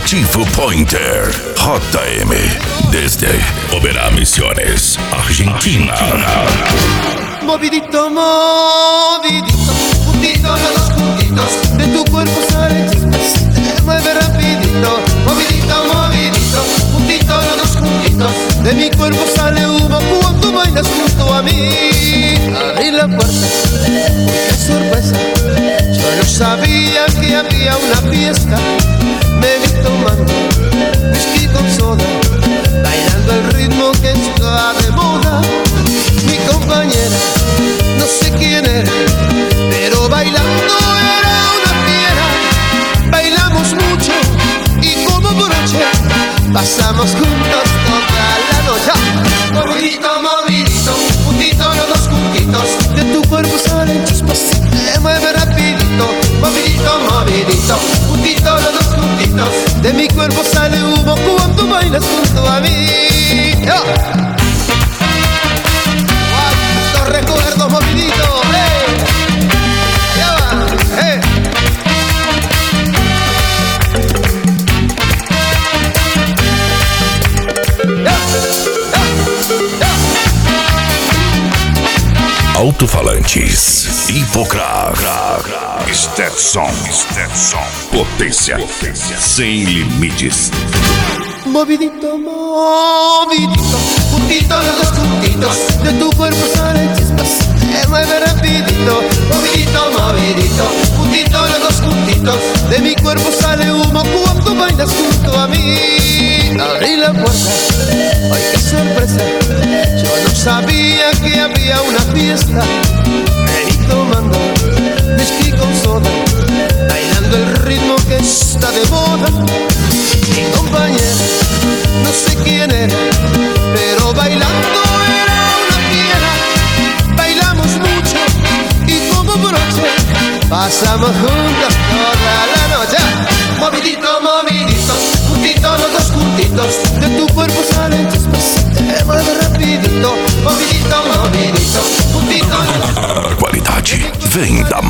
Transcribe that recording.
Chifu Pointer, JM, desde Oberá Misiones, Argentina. Movidito, movidito, juntito los dos puntitos, de tu cuerpo salen chispas, te mueve rapidito. Movidito, movidito, juntito los dos puntitos, de mi cuerpo sale humo cuando bailas junto a mí. Abrí la puerta, qué sorpresa, yo no sabía que había una fiesta. Me vi tomando whisky con soda, bailando el ritmo que está de moda. Mi compañera, no sé quién era, pero bailando era una fiera. Bailamos mucho y como broche pasamos juntos toda la noche. Movidito, movidito, puntito los dos puntitos, de tu cuerpo salen chispas, te mueve rapidito. Movidito, movidito, puntito los dos puntitos, de mi cuerpo sale humo cuando bailas junto a mí. ¿Cuántos recuerdos, movidito? Ya va, Alto-falantes, Hipocrar, Stetson, potência sem limites. Movidito, movidito, puntito los dos puntitos, de tu cuerpo salen chispas, te mueve rapidito. Movidito, movidito, puntito los dos puntitos, de mi cuerpo sale humo cuando bailas junto a mí. Abrí la puerta, ay qué sorpresa, yo no sabía que había una fiesta. Me vi tomando whisky con soda, bailando el ritmo que está de moda. Mi compañera, no sé quién era, pero bailando era una fiera. Bailamos mucho y como broche pasamos juntas toda la noche. Movidito, movidito, puntito los dos puntitos, de tu cuerpo salen chispas, te mueve rapidito. Movidito, movidito, puntito. Qualidade vem da